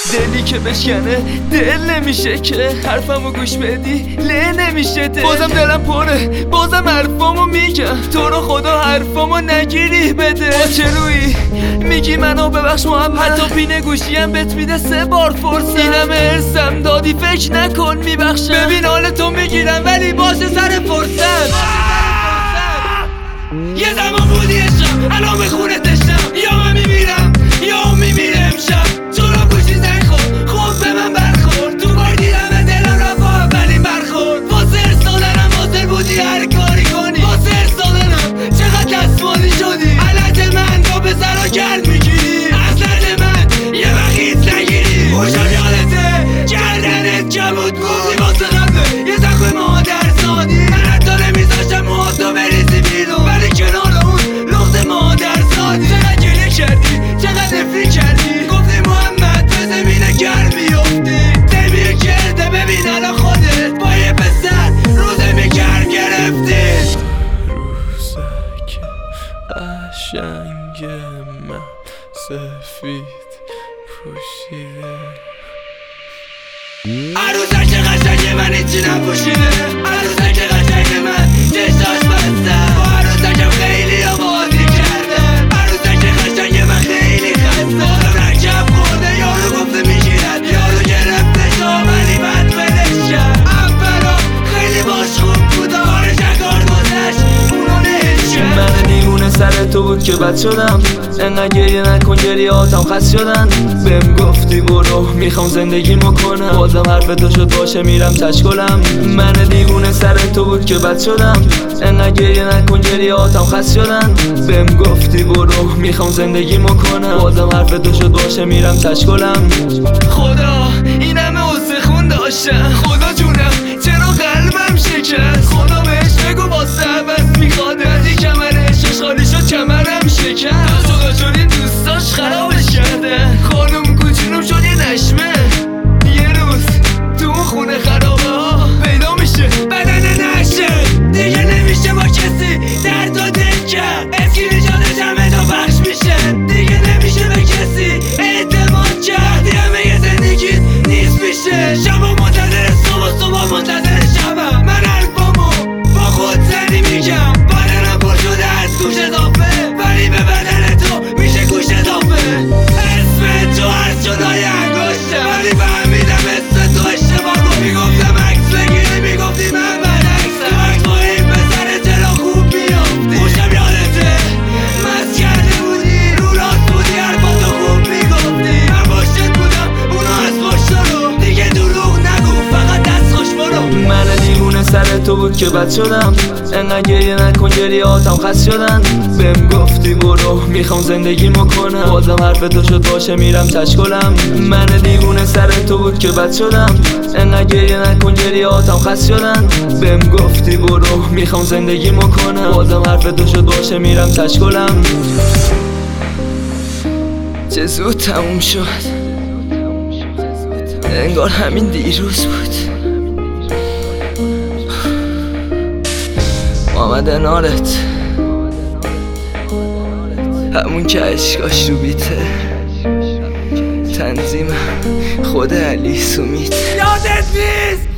دلی که بشکنه دل نمیشه که حرفمو گوش بدی له نمیشه دل. بازم دلم پره بازم حرفامو میگم تو رو خدا حرفامو نگیری بده. با چه روی میگی منو ببخش محمد حتی پینه گوشیم بهت میده 3 بار فرصت. اینم ارسم دادی فکر نکن میبخشم ببین حال تو میگیرم ولی باشه سر فرصت. یه زمان بودی عشقم الان به خونت دشتم یا من میمیرم یا میمیره امشب. تو را گوشی زنگ خورد خوب به من برخورد تو بار دیدم دلم رفت با اولین برخورد. واسه ارسادنم حاضر بودی هر کاری کنی واسه ارسادنم چقدر دستمالی شدی. علت من با پسرا گرد میگیری از درد من یه وقیت نگیری. خوشم یادته گردنت کبود گفتی واسه قبله یه زخم مادر زادی. من حتی نمیذاشتم موهاتو بریزی بیرون ولی کنار اون لخت مادر زادی. چقدر گریه کردی چقدر نفری کردی گفتی محمد به زمین گرم میفتی. نمیه کرده ببین الان خودت با یه پسر روزه میگر گرفتی. روزک قشنگ من سفید پوشیده عروسک قشنگ من هیچی نپوشیده. عروسک قشنگ من چشاش بسته با عروسکم خیلی ها بازی کرده. عروسک قشنگ من خیلی خسته رکب خورده یارو گفته میگیرد یارو گرفته شا ولی بد ولش کرد. اولا خیلی باش خوب بود کارش کار گذشت اونو نهش کرد. من دیوونه سر تو بود که بد شدم انقدر گریه نکن گریه هاتم خست شدن. بهم گفتی برو میخوام زندگیمو کنم بازم حرف تو شد باشه میرم تشکلم. من دیوونه سر تو بود که بد شدم انقدر گریه نکن گریه هاتم خست شدن. بهم گفتی برو میخوام زندگیمو کنم بازم حرف تو شد باشه میرم تشکلم. خدا این همه استخون داشتم خدا جونم چرا قلبم شکست. خدا بهش بگو واسه عوض میخواد ازی کمرش خالی شد کمرم شکست. خدا شد این دوستاش خرابش کرده خانم کوچولوم شد یه نشمه. یه روز تو اون خونه خرابه ها پیدا میشه بدن نشه دیگه نمیشه با کسی درد و دل کرد. اسکیل جاده جمعه تا بخش میشه دیگه نمیشه به کسی اعتماد کرد. همه یه زندگی نیست میشه شب و منتظر صبح منتظر شبم. من حرفامو با خود زنی میگم بدنم پر شده از گوش اضافه ولی به بدن تو میشه گوش اضافه. اسم تو از جدای انگشته ولی فهمیدم اسم تو اشتباه رو میگفتم عکس بگیری میگفتی من برعکسم. وقت با این پسر چرا خوب میافتی. خوشم یادته مست کرده بودی رو راست بودی حرفاتو خوب میگفتی. من باشت بودم اونو از پشت رو دیگه دروغ نگو فقط دست خوش برو. من دیوونه سر تو بود که بد شدم انقدر گریه نکن گریه هاتم خست شدن. بهم گفتی برو میخوام زندگیمو کنم بازم حرف تو شد باشه میرم تشکلم. من دیوونه سر تو بود که بد شدم انقدر گریه نکن گریه هاتم خست شدن. بهم گفتی برو میخوام زندگیمو کنم بازم حرف تو شد باشه میرم تشکلم. چه زود تموم شد انگار همین دیروز بود. آمده نارت همون که عشقاش رو بیته تنظیمم خود علی سومیت. یادت نیست